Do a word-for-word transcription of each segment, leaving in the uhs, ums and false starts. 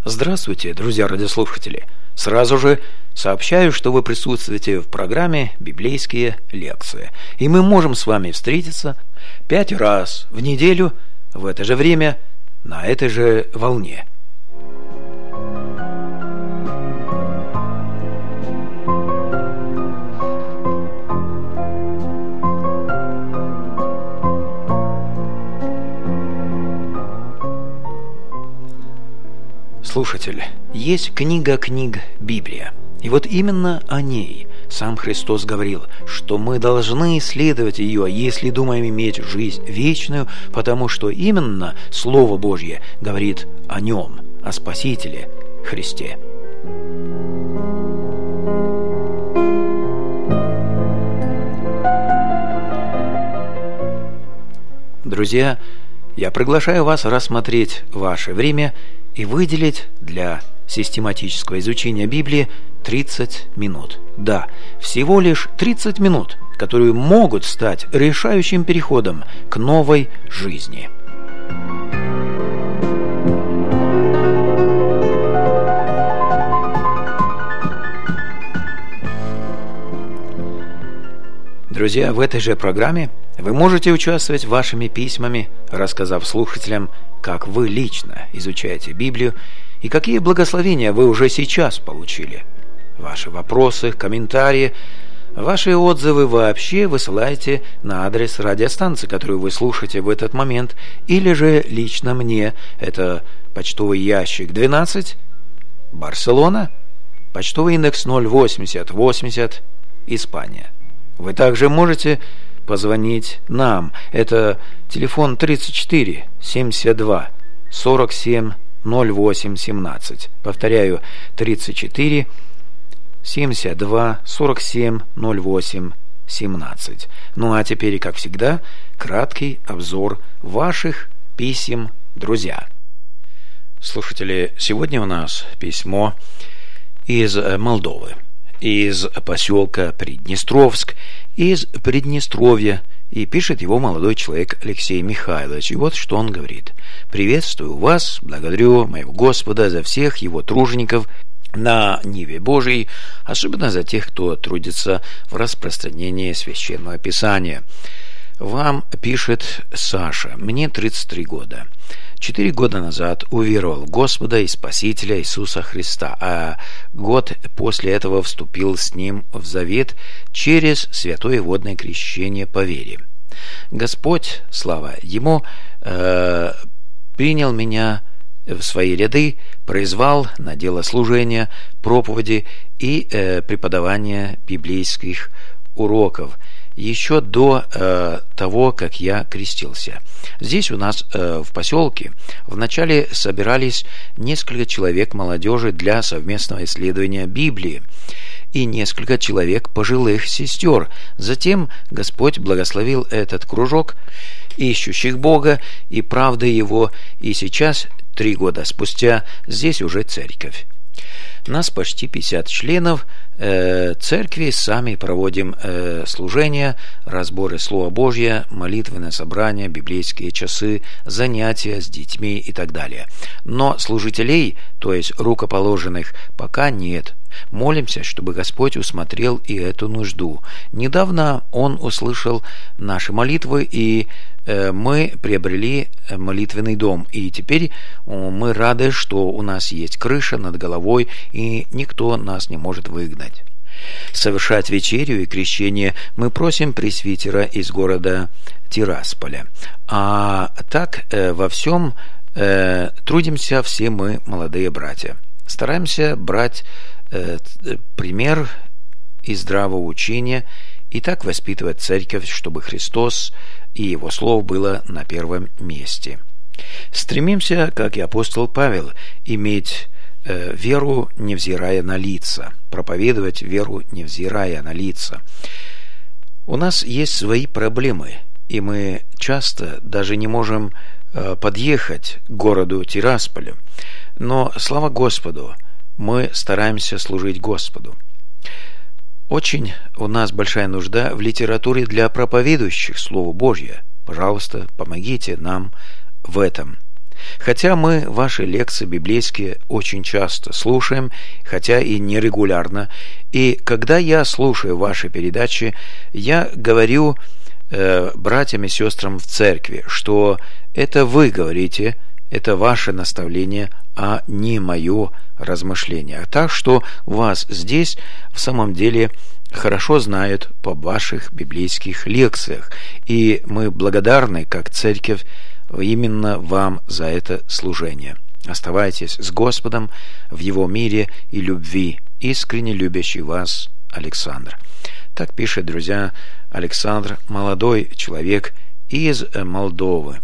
Здравствуйте, друзья радиослушатели! Сразу же сообщаю, что вы присутствуете в программе «Библейские лекции». И мы можем с вами встретиться пять раз в неделю в это же время на этой же волне. Слушатель, есть книга книг Библия. И вот именно о ней сам Христос говорил, что мы должны исследовать ее, если думаем иметь жизнь вечную, потому что именно Слово Божье говорит о нем, о Спасителе Христе. Друзья, я приглашаю вас рассмотреть ваше время и выделить для систематического изучения Библии тридцать минут. Да, всего лишь тридцать минут, которые могут стать решающим переходом к новой жизни. Друзья, в этой же программе вы можете участвовать вашими письмами, рассказав слушателям, как вы лично изучаете Библию и какие благословения вы уже сейчас получили. Ваши вопросы, комментарии, ваши отзывы вообще высылайте на адрес радиостанции, которую вы слушаете в этот момент, или же лично мне. Это почтовый ящик двенадцать, Барселона, почтовый индекс ноль восемьдесят восемьдесят, Испания. Вы также можете позвонить нам. Это телефон тридцать четыре семьдесят два сорок семь ноль восемь семнадцать. Повторяю, тридцать четыре семьдесят два сорок семь ноль восемь семнадцать. Ну а теперь, как всегда, краткий обзор ваших писем, друзья. Слушатели, сегодня у нас письмо из Молдовы, из поселка Приднестровск, из Приднестровья, и пишет его молодой человек Алексей Михайлович. И вот что он говорит. «Приветствую вас, благодарю моего Господа за всех его тружеников на ниве Божией, особенно за тех, кто трудится в распространении Священного Писания. Вам пишет Саша, мне тридцать три года. Четыре года назад уверовал в Господа и Спасителя Иисуса Христа, а год после этого вступил с Ним в завет через святое водное крещение по вере. Господь, слава Ему, э, принял меня в свои ряды, призвал на дело служения, проповеди и э, преподавания библейских уроков еще до э, того, как я крестился. Здесь у нас э, в поселке вначале собирались несколько человек молодежи для совместного исследования Библии и несколько человек пожилых сестер. Затем Господь благословил этот кружок ищущих Бога и правды Его, и сейчас, три года спустя, здесь уже церковь. Нас почти пятьдесят членов э, церкви, сами проводим э, служения, разборы Слова Божьего, молитвенные собрания, библейские часы, занятия с детьми и так далее. Но служителей, то есть рукоположенных, пока нет. Молимся, чтобы Господь усмотрел и эту нужду. Недавно Он услышал наши молитвы, и э, мы приобрели молитвенный дом. И теперь э, мы рады, что у нас есть крыша над головой, и никто нас не может выгнать. Совершать вечерю и крещение мы просим пресвитера из города Тирасполя. А так э, во всем э, трудимся все мы, молодые братья. Стараемся брать пример из здравого учения и так воспитывать церковь, чтобы Христос и Его Слово было на первом месте. Стремимся, как и апостол Павел, иметь э, веру, невзирая на лица, проповедовать веру, невзирая на лица. У нас есть свои проблемы, и мы часто даже не можем э, подъехать к городу Тирасполю, но слава Господу, мы стараемся служить Господу. Очень у нас большая нужда в литературе для проповедующих Слово Божье. Пожалуйста, помогите нам в этом. Хотя мы ваши лекции библейские очень часто слушаем, хотя и нерегулярно, и когда я слушаю ваши передачи, я говорю э, братьям и сестрам в церкви, что это вы говорите, это ваше наставление, а не мое размышление. Так что вас здесь в самом деле хорошо знают по ваших библейских лекциях, и мы благодарны, как церковь, именно вам за это служение. Оставайтесь с Господом в Его мире и любви, искренне любящий вас Александр. Так пишет, друзья, Александр, молодой человек из Молдовы.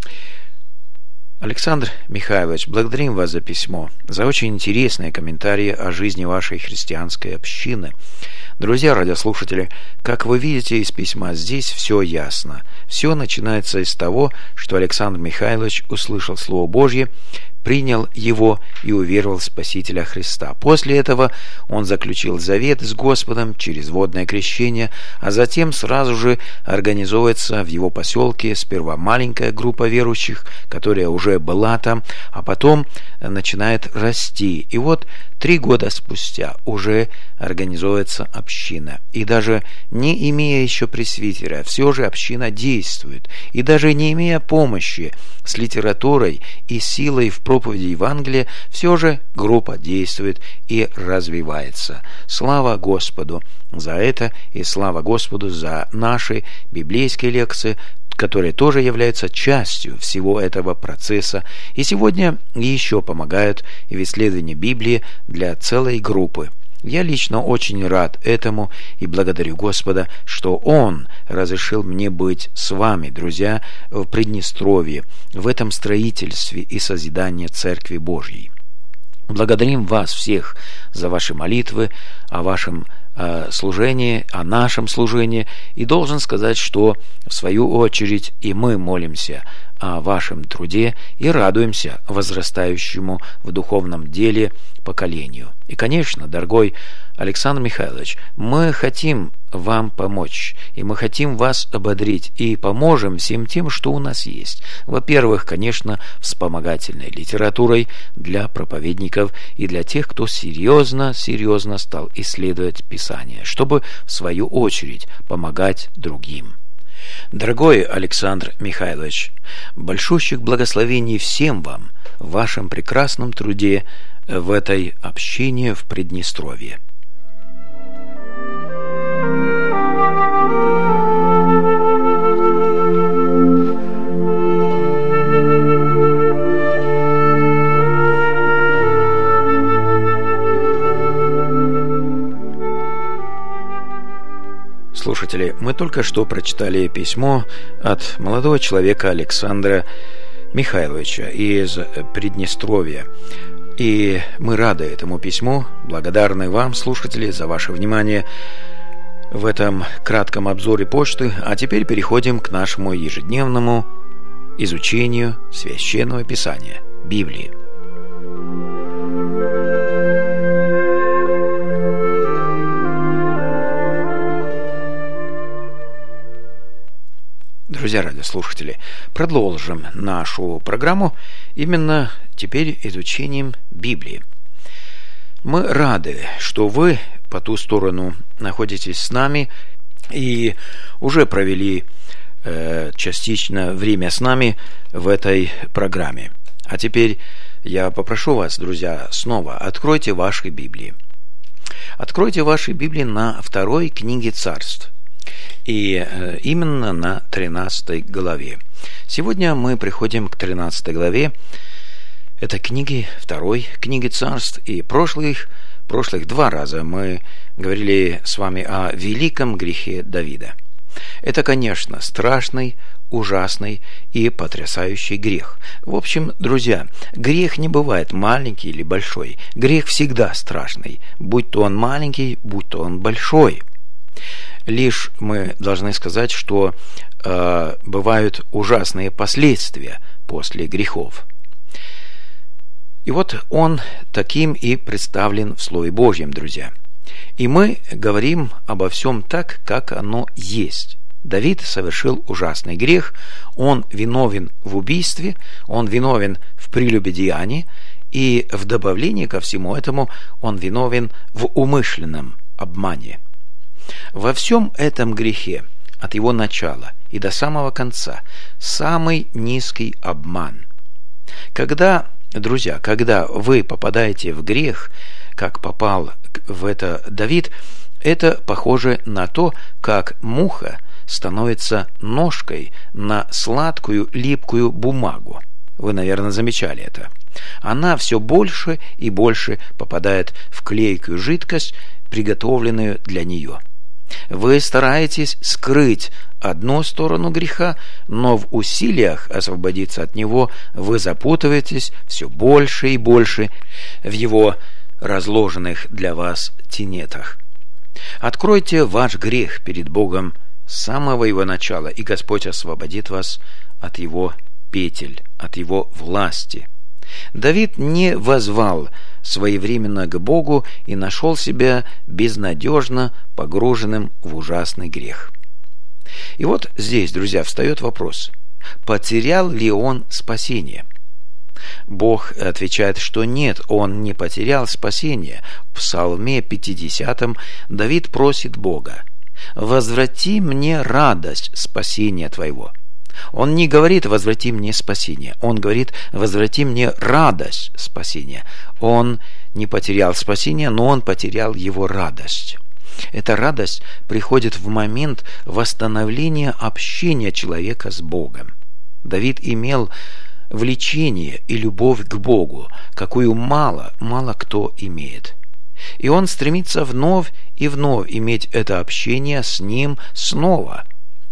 Александр Михайлович, благодарим вас за письмо, за очень интересные комментарии о жизни вашей христианской общины. Друзья радиослушатели, как вы видите из письма, здесь все ясно. Все начинается из того, что Александр Михайлович услышал Слово Божье, принял его и уверовал в Спасителя Христа. После этого он заключил завет с Господом через водное крещение, а затем сразу же организовывается в его поселке сперва маленькая группа верующих, которая уже была там, а потом начинает расти. И вот три года спустя уже организуется община. И даже не имея еще пресвитера, все же община действует. И даже не имея помощи с литературой и силой в проповеди Евангелия, все же группа действует и развивается. Слава Господу за это, и слава Господу за наши библейские лекции, которые тоже являются частью всего этого процесса, и сегодня еще помогают в исследовании Библии для целой группы. Я лично очень рад этому и благодарю Господа, что Он разрешил мне быть с вами, друзья, в Приднестровье, в этом строительстве и созидании Церкви Божьей. Благодарим вас всех за ваши молитвы, о вашем э, служении, о нашем служении, и должен сказать, что в свою очередь и мы молимся о вашем труде и радуемся возрастающему в духовном деле поколению. И, конечно, дорогой Александр Михайлович, мы хотим вам помочь, и мы хотим вас ободрить, и поможем всем тем, что у нас есть. Во-первых, конечно, вспомогательной литературой для проповедников и для тех, кто серьезно, серьезно стал исследовать Писание, чтобы, в свою очередь, помогать другим. Дорогой Александр Михайлович, большущих благословений всем вам в вашем прекрасном труде в этой общине в Приднестровье. Слушатели, мы только что прочитали письмо от молодого человека Александра Михайловича из Приднестровья. И мы рады этому письму, благодарны вам, слушатели, за ваше внимание в этом кратком обзоре почты. А теперь переходим к нашему ежедневному изучению Священного Писания, Библии. Друзья радиослушатели, продолжим нашу программу именно теперь изучением Библии. Мы рады, что вы по ту сторону находитесь с нами и уже провели э, частично время с нами в этой программе. А теперь я попрошу вас, друзья, снова откройте ваши Библии. Откройте ваши Библии на второй книге Царств. И именно на тринадцатой главе. Сегодня мы приходим к тринадцатой главе. Это книги, второй книги Царств. И прошлых, прошлых два раза мы говорили с вами о великом грехе Давида. Это, конечно, страшный, ужасный и потрясающий грех. В общем, друзья, грех не бывает маленький или большой. Грех всегда страшный, будь то он маленький, будь то он большой. Лишь мы должны сказать, что э, бывают ужасные последствия после грехов. И вот он таким и представлен в Слове Божьем, друзья. И мы говорим обо всем так, как оно есть. Давид совершил ужасный грех, он виновен в убийстве, он виновен в прелюбодеянии, и в добавлении ко всему этому он виновен в умышленном обмане. Во всем этом грехе, от его начала и до самого конца, самый низкий обман. Когда, друзья, когда вы попадаете в грех, как попал в это Давид, это похоже на то, как муха становится ножкой на сладкую липкую бумагу. Вы, наверное, замечали это. Она все больше и больше попадает в клейкую жидкость, приготовленную для нее. Вы стараетесь скрыть одну сторону греха, но в усилиях освободиться от него вы запутываетесь все больше и больше в его разложенных для вас тенетах. Откройте ваш грех перед Богом с самого его начала, и Господь освободит вас от его петель, от его власти. Давид не воззвал своевременно к Богу и нашел себя безнадежно погруженным в ужасный грех. И вот здесь, друзья, встает вопрос: потерял ли он спасение? Бог отвечает, что нет, он не потерял спасение. В Псалме пятидесятом Давид просит Бога: «Возврати мне радость спасения Твоего». Он не говорит: «Возврати мне спасение». Он говорит: «Возврати мне радость спасения». Он не потерял спасение, но он потерял его радость. Эта радость приходит в момент восстановления общения человека с Богом. Давид имел влечение и любовь к Богу, какую мало, мало кто имеет. И он стремится вновь и вновь иметь это общение с Ним снова.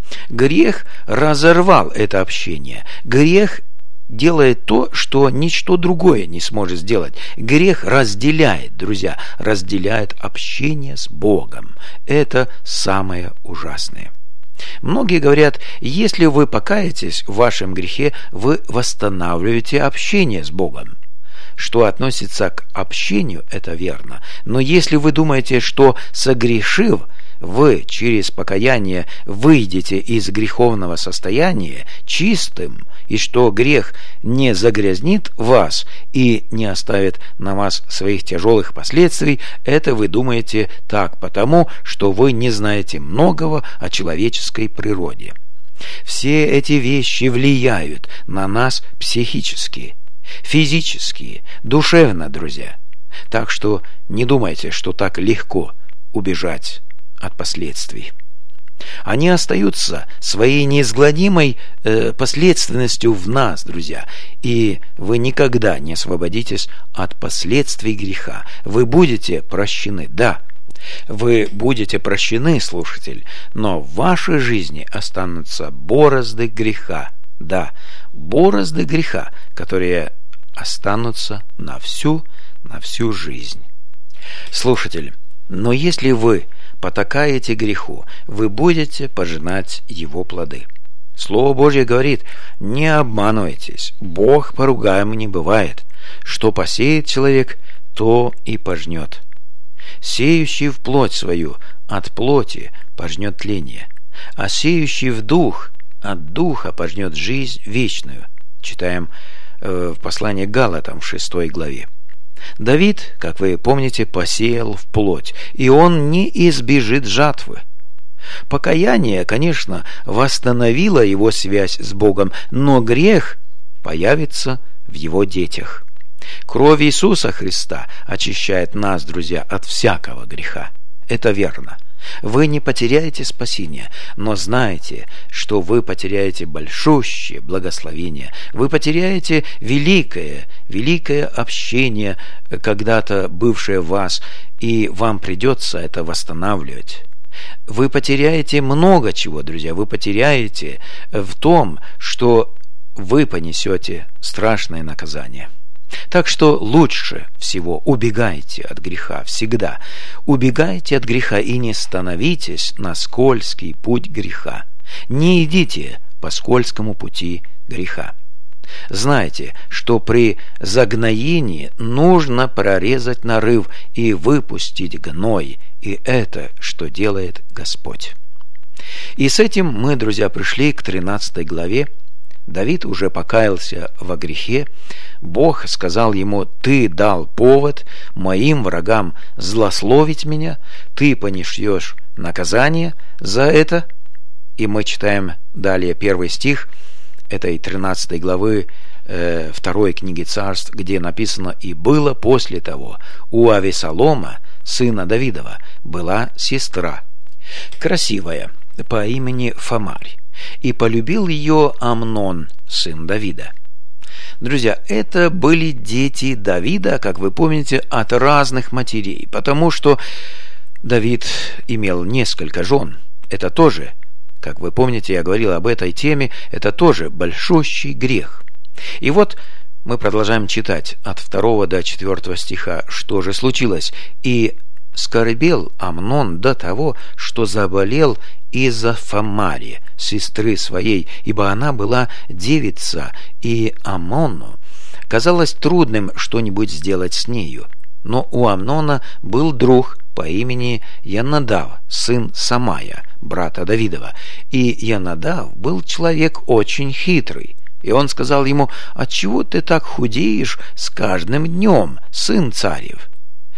Грех разорвал это общение. Грех делает то, что ничто другое не сможет сделать. Грех разделяет, друзья, разделяет общение с Богом. Это самое ужасное. Многие говорят: если вы покаетесь в вашем грехе, вы восстанавливаете общение с Богом. Что относится к общению, это верно. Но если вы думаете, что согрешив, вы через покаяние выйдете из греховного состояния чистым, и что грех не загрязнит вас и не оставит на вас своих тяжелых последствий, это вы думаете так потому, что вы не знаете многого о человеческой природе. Все эти вещи влияют на нас психически, физически, душевно, друзья. Так что не думайте, что так легко убежать от последствий. Они остаются своей неизгладимой э, последственностью в нас, друзья, и вы никогда не освободитесь от последствий греха. Вы будете прощены, да, вы будете прощены, слушатель, но в вашей жизни останутся борозды греха, да, борозды греха, которые останутся на всю, на всю жизнь. Слушатель, но если вы потакаете греху, вы будете пожинать его плоды. Слово Божье говорит: не обманывайтесь, Бог поругаем не бывает. Что посеет человек, то и пожнет. Сеющий в плоть свою от плоти пожнет тление, а сеющий в дух от духа пожнет жизнь вечную. Читаем э, в послании к Галатам в шестой главе. Давид, как вы помните, посеял в плоть, и он не избежит жатвы. Покаяние, конечно, восстановило его связь с Богом, но грех появится в его детях. Кровь Иисуса Христа очищает нас, друзья, от всякого греха. Это верно. Вы не потеряете спасение, но знайте, что вы потеряете большущее благословение. Вы потеряете великое, великое общение, когда-то бывшее в вас, и вам придется это восстанавливать. Вы потеряете много чего, друзья. Вы потеряете в том, что вы понесете страшное наказание. Так что лучше всего убегайте от греха всегда. Убегайте от греха и не становитесь на скользкий путь греха. Не идите по скользкому пути греха. Знайте, что при загноении нужно прорезать нарыв и выпустить гной, и это, что делает Господь. И с этим мы, друзья, пришли к тринадцатой главе. Давид уже покаялся во грехе. Бог сказал ему: «Ты дал повод моим врагам злословить меня, ты понесешь наказание за это». И мы читаем далее первый стих этой тринадцатой главы э, второй книги Царств, где написано: «И было после того у Авесолома, сына Давидова, была сестра, красивая, по имени Фамарь, и полюбил ее Амнон, сын Давида». Друзья, это были дети Давида, как вы помните, от разных матерей, потому что Давид имел несколько жен. Это тоже, как вы помните, я говорил об этой теме, это тоже большущий грех. И вот мы продолжаем читать от второго до четвертого стиха, что же случилось. «И скорбел Амнон до того, что заболел из-за Фамари, сестры своей, ибо она была девица, и Амнону казалось трудным что-нибудь сделать с нею. Но у Амнона был друг по имени Йонадав, сын Самая, брата Давидова, и Йонадав был человек очень хитрый. И он сказал ему: «Отчего ты так худеешь с каждым днем, сын царев?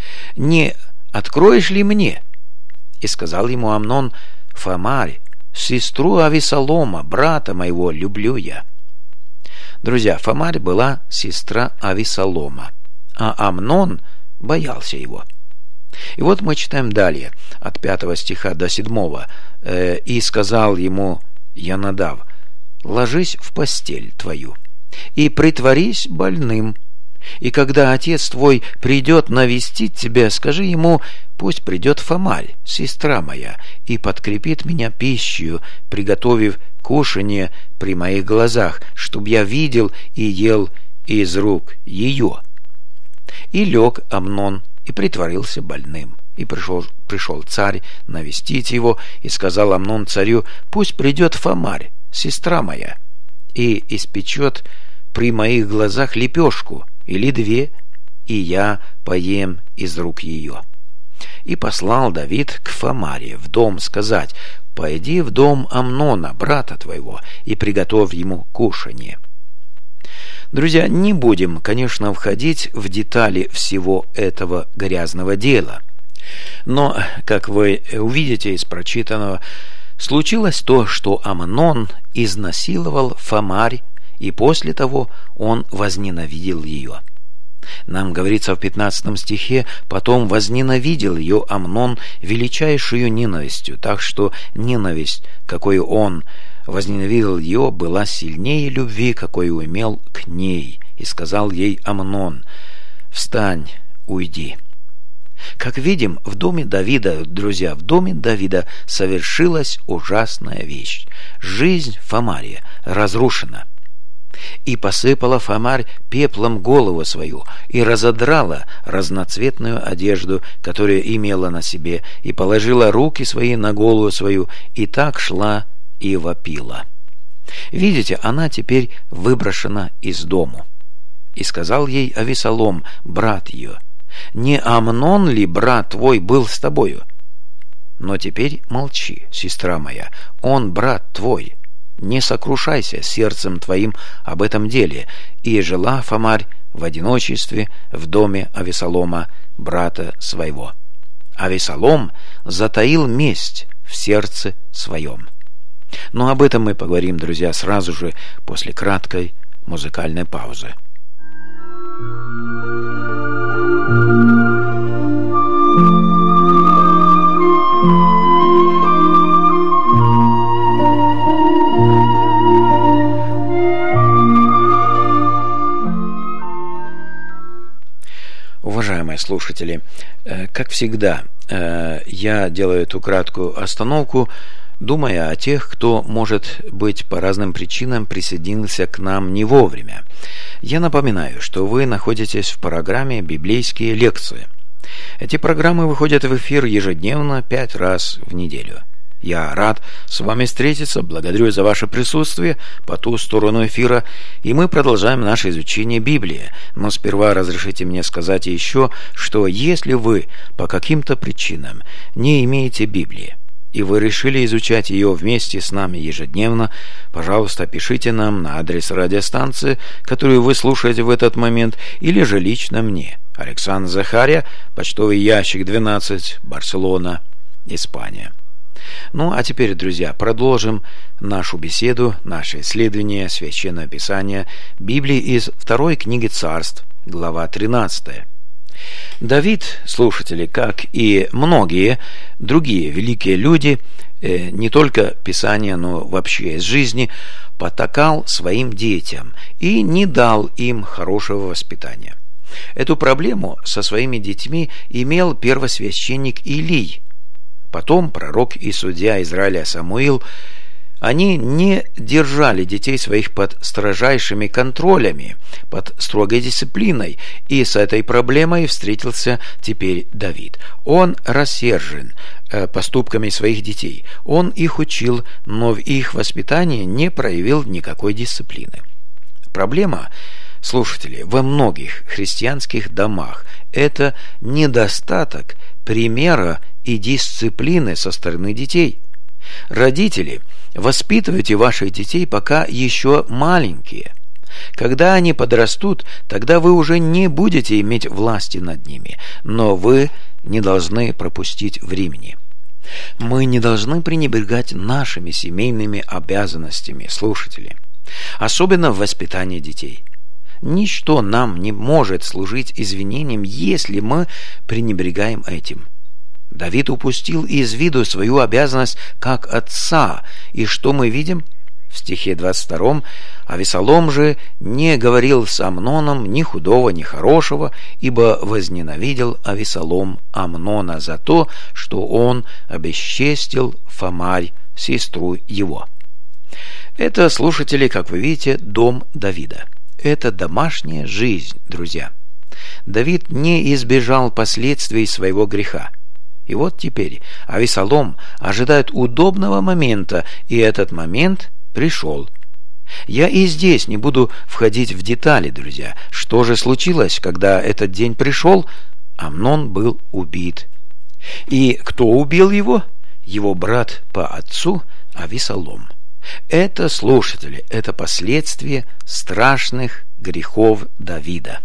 Не откроешь ли мне?» И сказал ему Амнон: «Фамарь, сестру Авесолома, брата моего, люблю я». Друзья, Фамарь была сестра Авесолома, а Амнон боялся его. И вот мы читаем далее, от пятого стиха до седьмого. «Э, «И сказал ему Йонадав: ложись в постель твою и притворись больным. И когда отец твой придет навестить тебя, скажи ему: пусть придет Фамарь, сестра моя, и подкрепит меня пищей, приготовив кушанье при моих глазах, чтоб я видел и ел из рук ее». И лег Амнон и притворился больным. И пришел, пришел царь навестить его, и сказал Амнон царю: пусть придет Фамарь, сестра моя, и испечет при моих глазах лепешку или две, и я поем из рук ее. И послал Давид к Фамаре в дом сказать: пойди в дом Амнона, брата твоего, и приготовь ему кушанье. Друзья, не будем, конечно, входить в детали всего этого грязного дела. Но, как вы увидите из прочитанного, случилось то, что Амнон изнасиловал Фамарь, и после того он возненавидел ее. Нам говорится в пятнадцатом стихе: потом возненавидел ее Амнон величайшую ненавистью, так что ненависть, какой он возненавидел ее, была сильнее любви, какой имел к ней. И сказал ей Амнон: встань, уйди. Как видим, в доме Давида, друзья, в доме Давида совершилась ужасная вещь. Жизнь Фамария разрушена. И посыпала Фамарь пеплом голову свою, и разодрала разноцветную одежду, которую имела на себе, и положила руки свои на голову свою, и так шла и вопила. Видите, она теперь выброшена из дому. И сказал ей Авесолом, брат ее: не Амнон ли, брат твой, был с тобою? Но теперь молчи, сестра моя, он брат твой. Не сокрушайся сердцем твоим об этом деле. И жила Фамарь в одиночестве в доме Авесолома, брата своего. Авесолом затаил месть в сердце своем. Но об этом мы поговорим, друзья, сразу же после краткой музыкальной паузы. Уважаемые слушатели, как всегда, я делаю эту краткую остановку, думая о тех, кто, может быть, по разным причинам присоединился к нам не вовремя. Я напоминаю, что вы находитесь в программе «Библейские лекции». Эти программы выходят в эфир ежедневно пять раз в неделю. Я рад с вами встретиться, благодарю за ваше присутствие по ту сторону эфира, и мы продолжаем наше изучение Библии. Но сперва разрешите мне сказать еще, что если вы по каким-то причинам не имеете Библии, и вы решили изучать ее вместе с нами ежедневно, пожалуйста, пишите нам на адрес радиостанции, которую вы слушаете в этот момент, или же лично мне. Александр Захария, почтовый ящик двенадцать, Барселона, Испания. Ну, а теперь, друзья, продолжим нашу беседу, наше исследование Священного Писания, Библии из второй книги Царств, глава тринадцатая. Давид, слушатели, как и многие другие великие люди, не только Писания, но вообще из жизни, потакал своим детям и не дал им хорошего воспитания. Эту проблему со своими детьми имел первосвященник Илий, потом пророк и судья Израиля Самуил. Они не держали детей своих под строжайшими контролями, под строгой дисциплиной, и с этой проблемой встретился теперь Давид. Он рассержен поступками своих детей, он их учил, но в их воспитании не проявил никакой дисциплины. Проблема, слушатели, во многих христианских домах – это недостаток примера и дисциплины со стороны детей. Родители, воспитывайте ваших детей, пока еще маленькие. Когда они подрастут, тогда вы уже не будете иметь власти над ними, но вы не должны пропустить времени. Мы не должны пренебрегать нашими семейными обязанностями, слушатели, особенно в воспитании детей. Ничто нам не может служить извинением, если мы пренебрегаем этим. Давид упустил из виду свою обязанность как отца, и что мы видим? В стихе двадцать втором: «Авесолом же не говорил с Амноном ни худого, ни хорошего, ибо возненавидел Авесолом Амнона за то, что он обесчестил Фамарь, сестру его». Это, слушатели, как вы видите, дом Давида. Это домашняя жизнь, друзья. Давид не избежал последствий своего греха. И вот теперь Авесолом ожидает удобного момента, и этот момент пришел. Я и здесь не буду входить в детали, друзья. Что же случилось, когда этот день пришел? Амнон был убит. И кто убил его? Его брат по отцу Авесолом. Это, слушатели, это последствия страшных грехов Давида.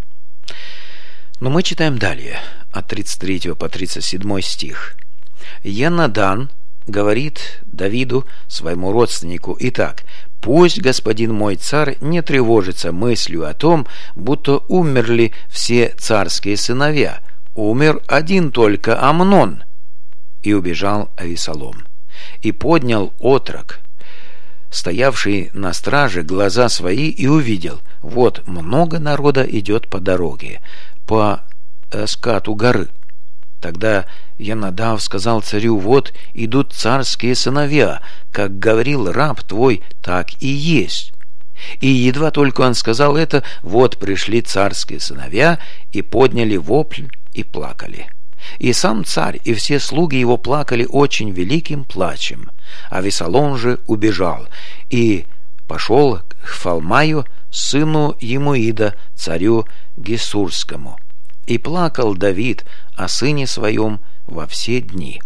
Но мы читаем далее, от тридцать третьего по тридцать седьмой стих. Йонадан говорит Давиду, своему родственнику: «Итак, пусть господин мой царь не тревожится мыслью о том, будто умерли все царские сыновья. Умер один только Амнон». И убежал Авесолом. И поднял отрок, стоявший на страже, глаза свои, и увидел: вот много народа идет по дороге, по э, скату горы. Тогда Йонадав сказал царю: вот идут царские сыновья, как говорил раб твой, так и есть. И едва только он сказал это, вот пришли царские сыновья и подняли вопль и плакали. И сам царь и все слуги его плакали очень великим плачем. Авесолом же убежал и пошел к Фалмаю, сыну Емуида, царю Гесурскому. И плакал Давид о сыне своем во все дни.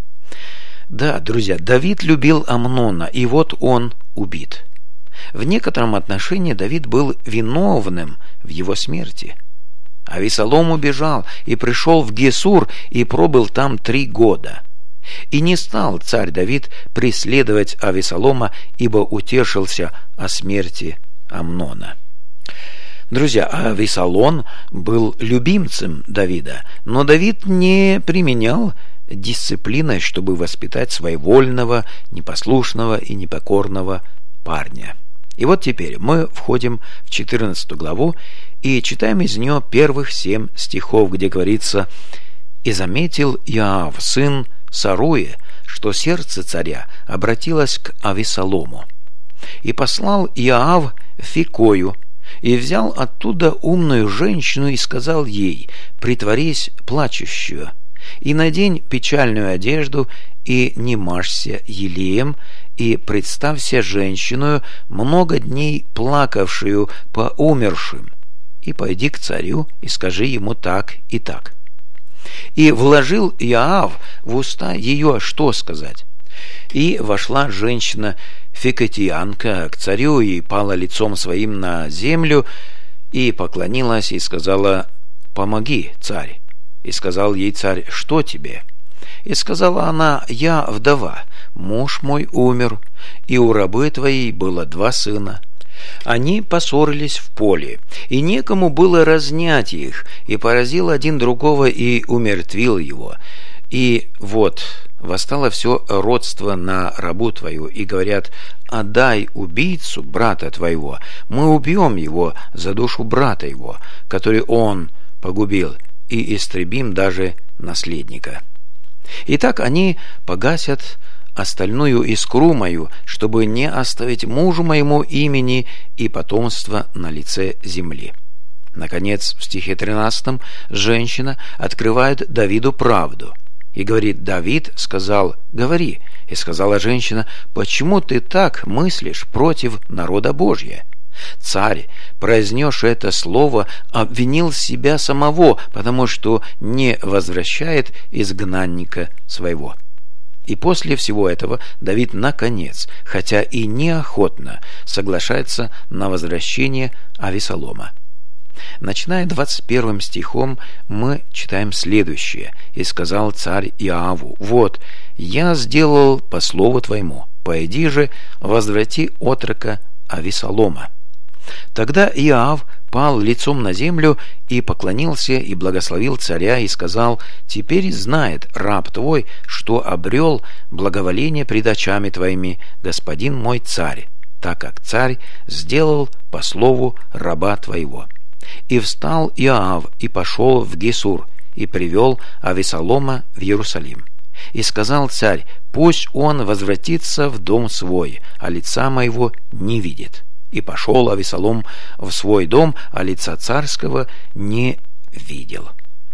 Да, друзья, Давид любил Амнона, и вот он убит. В некотором отношении Давид был виновным в его смерти. Авесолом убежал и пришел в Гесур и пробыл там три года. И не стал царь Давид преследовать Авесолома, ибо утешился о смерти Амнона. Друзья, Авесолом был любимцем Давида, но Давид не применял дисциплины, чтобы воспитать своевольного, непослушного и непокорного парня. И вот теперь мы входим в четырнадцатую главу и читаем из нее первых семь стихов, где говорится: «И заметил Иоав, сын Саруя, что сердце царя обратилось к Авесолому. И послал Иоав Фикою, и взял оттуда умную женщину и сказал ей: притворись плачущую, и надень печальную одежду, и не мажься елеем, и представься женщину, много дней плакавшую по умершим, и пойди к царю, и скажи ему так и так». И вложил Иоав в уста ее что сказать? И вошла женщина-фикотиянка к царю и пала лицом своим на землю, и поклонилась, и сказала: «Помоги, царь». И сказал ей царь: «Что тебе?» И сказала она: «Я вдова, муж мой умер, и у рабы твоей было два сына. Они поссорились в поле, и некому было разнять их, и поразил один другого и умертвил его. И вот восстало все родство на рабу твою, и говорят: отдай убийцу брата твоего, мы убьем его за душу брата его, который он погубил, и истребим даже наследника. Итак, они погасят остальную искру мою, чтобы не оставить мужу моему имени и потомства на лице земли». Наконец, в стихе тринадцатом женщина открывает Давиду правду и говорит: «Давид сказал: говори». И сказала женщина: «Почему ты так мыслишь против народа Божия?» Царь, произнесший это слово, обвинил себя самого, потому что не возвращает изгнанника своего. И после всего этого Давид, наконец, хотя и неохотно, соглашается на возвращение Авесолома. Начиная двадцать первым стихом, мы читаем следующее: «И сказал царь Иоаву: вот, я сделал по слову твоему, пойди же, возврати отрока Авесолома». Тогда Иоав пал лицом на землю и поклонился и благословил царя и сказал: «Теперь знает раб твой, что обрел благоволение пред очами твоими, господин мой царь, так как царь сделал по слову раба твоего». И встал Иоав и пошел в Гесур и привел Авесолома в Иерусалим. И сказал царь: «Пусть он возвратится в дом свой, а лица моего не видит». И пошел Авесолом в свой дом, а лица царского не видел.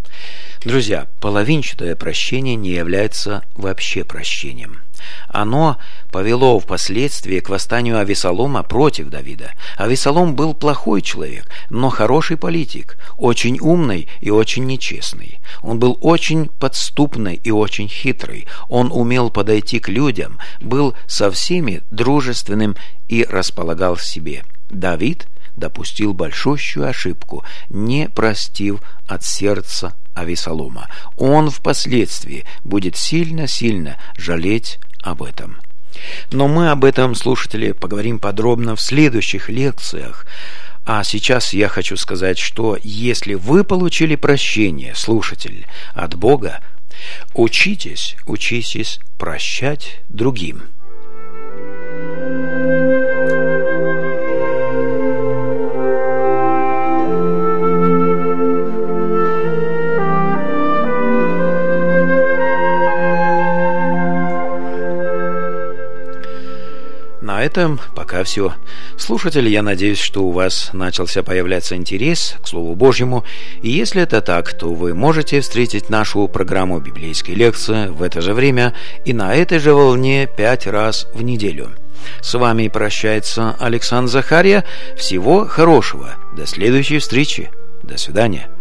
Друзья, половинчатое прощение не является вообще прощением. Оно повело впоследствии к восстанию Авесолома против Давида. Авесолом был плохой человек, но хороший политик, очень умный и очень нечестный. Он был очень подступный и очень хитрый. Он умел подойти к людям, был со всеми дружественным и располагал к себе. Давид допустил большущую ошибку, не простив от сердца Авесолома. Он впоследствии будет сильно-сильно жалеть об этом. Но мы об этом, слушатели, поговорим подробно в следующих лекциях. А сейчас я хочу сказать, что если вы получили прощение, слушатель, от Бога, учитесь, учитесь прощать другим. На этом пока все. Слушатели, я надеюсь, что у вас начался появляться интерес к Слову Божьему, и если это так, то вы можете встретить нашу программу библейской лекции в это же время и на этой же волне пять раз в неделю. С вами прощается Александр Захария. Всего хорошего. До следующей встречи. До свидания.